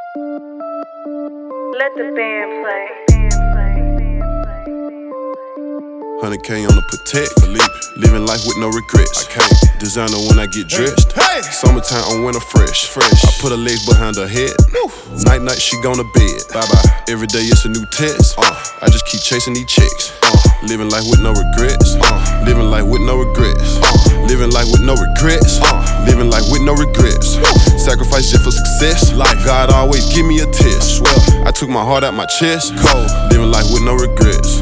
Let the band play. 100K on the Patek Philippe, living life with no regrets. I can't designer when I get dressed. Hey. Summertime on winter fresh. I put her legs behind her head. Night night she gone to bed. Bye bye. Every day it's a new test. I just keep chasing these chicks. Living life with no regrets. Living life with no regrets. Living life with no regrets. Living life with no regrets. Sacrifice just for success. Like God always give me a test. I took my heart out my chest. Cold. Living life with no regrets.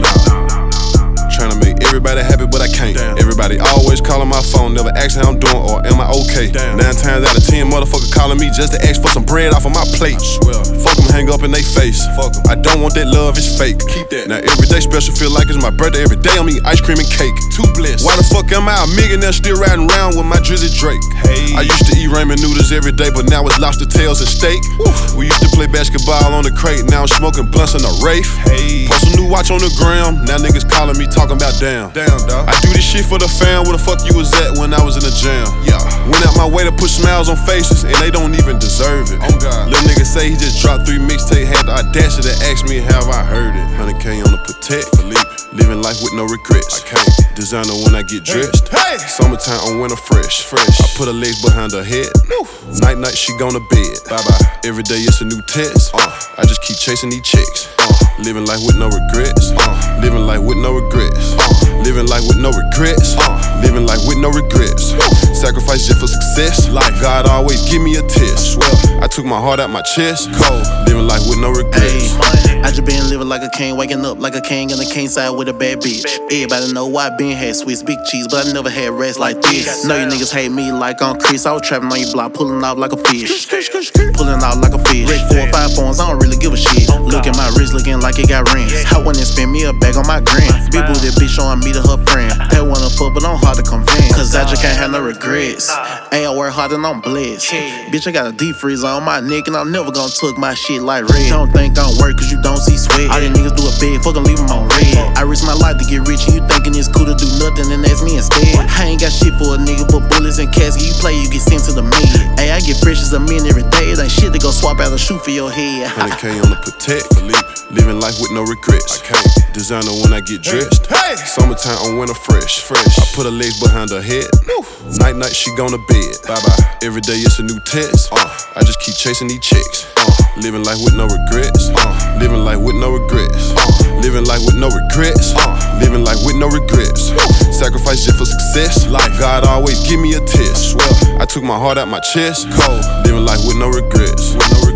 Tryna make everybody happy, but I can't. Everybody always calling my phone, never ask how I'm doing or am I okay. 9 times out of 10, motherfucker calling me just to ask for some bread off of my plate. Fuck them, hang up in they face. I don't want that love, it's fake. Keep that. Now every day special, feel like it's my birthday. Every day I'm eating ice cream and cake. Too blessed. Why the fuck am I a millionaire still riding around with my Drizzy Drake? Hey. I used to eat ramen noodles every day, but now it's lobster tails and steak. We used to play basketball on the crate, now I'm smoking blunts in a Wraith. Hey. Post a new watch on the gram, now niggas calling me talking about damn, dog. I do this shit for the fam. Where the fuck you was at when I was in the jam? Yeah. Went out my way to put smiles on faces, and they don't even deserve it. Oh God. Little nigga say he just dropped 3 mixtapes, had the audacity to ask me have I heard it. 100K on the Patek Philippe, living life with no regrets. I can't designer when I get dressed. Hey. Summertime on winter fresh. I put her legs behind her head. Night night she gone to bed. Bye bye. Every day it's a new test. I just keep chasing these chicks. Living life with no regrets. Living life with no regrets. Living life with no regrets. Living life with no regrets. Sacrifice just for success. Like God always give me a test. I took my heart out my chest. Cold. Living life with no regrets. I just been living like a king, waking up like a king on the king side with a bad bitch. Everybody know why I been had Swiss big cheese, but I never had rest like this. Know you niggas hate me like I'm Chris. I was trapping on your block, pulling off like a fish. Pulling out like a fish. 4 or 5 phones, I don't really give a shit. Look at my wrist looking like it got rings. I went and spent me a bag on my grin. Big booty bitch showing me to her friend. They wanna fuck, but I'm hard to convince. Cause I just can't have no regrets. Hey, I work hard and I'm blessed. Bitch, I got a deep freezer on my neck, and I'm never gonna tuck my shit like red. Don't think I'm work cause you don't see sweat. All these niggas do a big, fuckin' leave them on red. I risk my life to get rich, and you thinking it's cool to do nothing and ask me instead. I ain't got shit for a nigga but bullets and caskets. You play, you get sent to the med. Hey, I get fresh as a man every day. It ain't shit to go swap out a shoe for your head. 100K on the Patek Philippe, living life with no regrets. I can't designer when I get dressed. Hey. Summertime on winter fresh. I put her legs behind her head. Night night she gone to bed. Bye bye. Every day it's a new test. I just keep chasing these chicks. Living life with no regrets. Living life with no regrets. Living life with no regrets. Living life with no regrets. Sacrifice just for success. Like God always give me a test. I took my heart out my chest. Cold. Living life with no regrets.